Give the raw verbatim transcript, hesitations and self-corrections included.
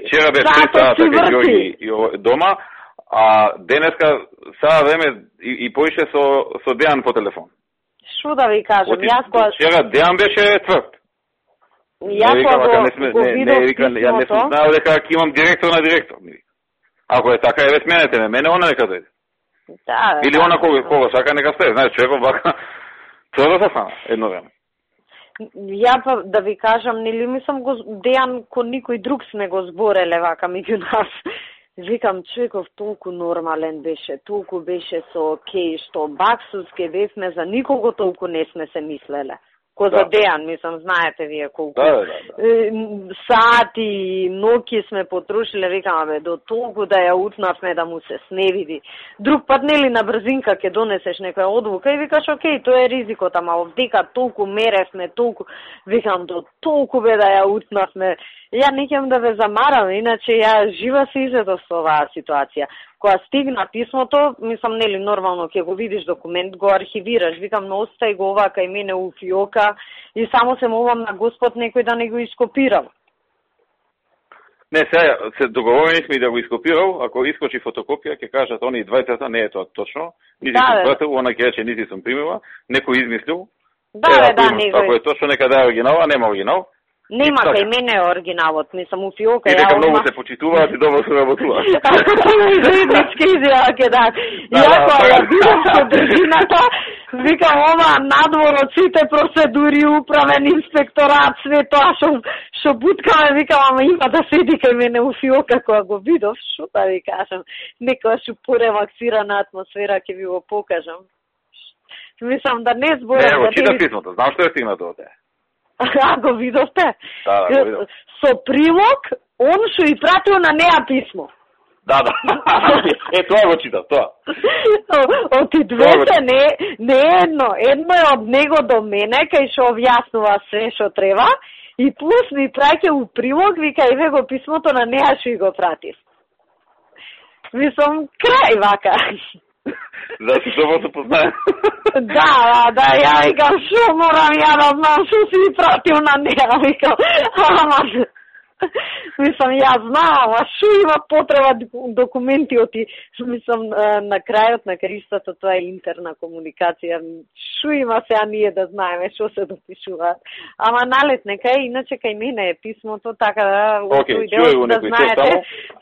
вчера беше три сата кај Ѓорги дома, а денеска сада време и, и поише со, со Дејан по телефон. Шо да ви кажам, Оти, јас кога... Вчера Дејан беше тврд. Јас кога го, не сме, го не, видов не, вика, писмото... Ја не сум знаел дека ќе имам директор на директор. Ако е така, еве сменете ме, мене она нека дојде. Да, или да, она кога, да. кога сака нека стаде, знаеш, човеков вака, тоа да се фана, едно време. Ја па да ви кажам, нели мислам го Дејан ко никој друг сме го збореле вака меѓу нас. Викам, човеков толку нормален беше, толку беше со окей, што баксуски бевме, за никого толку не сме се мислеле. Ко да. За Дејан, мислам, знаете вие колку да, да, да. сати, ноки сме потрошиле, викам, бе, до толку да ја утнавме да му се сневиди. Друг пат, нели, на брзинка ќе донесеш некоја одлука и викаш, окей, тоа е ризикот, ама овдека толку меревме, толку, викам, до толку бе да ја утнавме. Ја не ќам да ве замарам, иначе ја жива се изедов со оваа ситуација. Кога стигна писмото, мислам, нели, нормално ќе го видиш документ, го архивираш, викам, но остај го ова кај мене у фиока и само се молам на Господ некој да не го ископирал. Не, сега се договорени сме и да го ископирал, ако искочи фотокопија, ќе кажат они двајцата, не е тоа точно, нити да, сум пратил, она ќе рече нити сум примила, некој измислил. Да, е, да, ако, не ако е точно, нека да е оригинал, а нема оригинал. Нема кај мене оригиналот, мислам у фиока. И дека многу се почитуваат и добро се работуваат. Заеднички изјава ќе да. Иако ја видам со држината, викам, ова надвор од сите процедури, управен инспекторат, све тоа што што буткаме, викам, ама има да седи кај мене у фиока кога го видов, што да ви кажам, некоја шу порелаксирана атмосфера ќе ви го покажам. Мислам да не зборам. Не, го читав писмото, знам што е стигнато од теја. А, го видовте? Да, да, го видов. Со прилог, он што и пратил на неа писмо. Да, да. Е, тоа го читав, тоа. Оти двете, не, не едно. Едно е од него до мене, кај што објаснува се што треба, и плюс ми праќа у прилог, вика, еве го писмото на неа што и го пратив. Мислам, крај вака. За да си добро се познае. Да, да, ја викам, шо морам ја да знам, шо си пратил на неа, викам, ама, мислам, ја знам, ама шо има потреба документи оти, мислам, на крајот на кристата, тоа е интерна комуникација, шо има сега ние да знаеме, шо се допишуваат, ама налет нека е, иначе кај мене е писмото, така да, okay, идеот да знаете,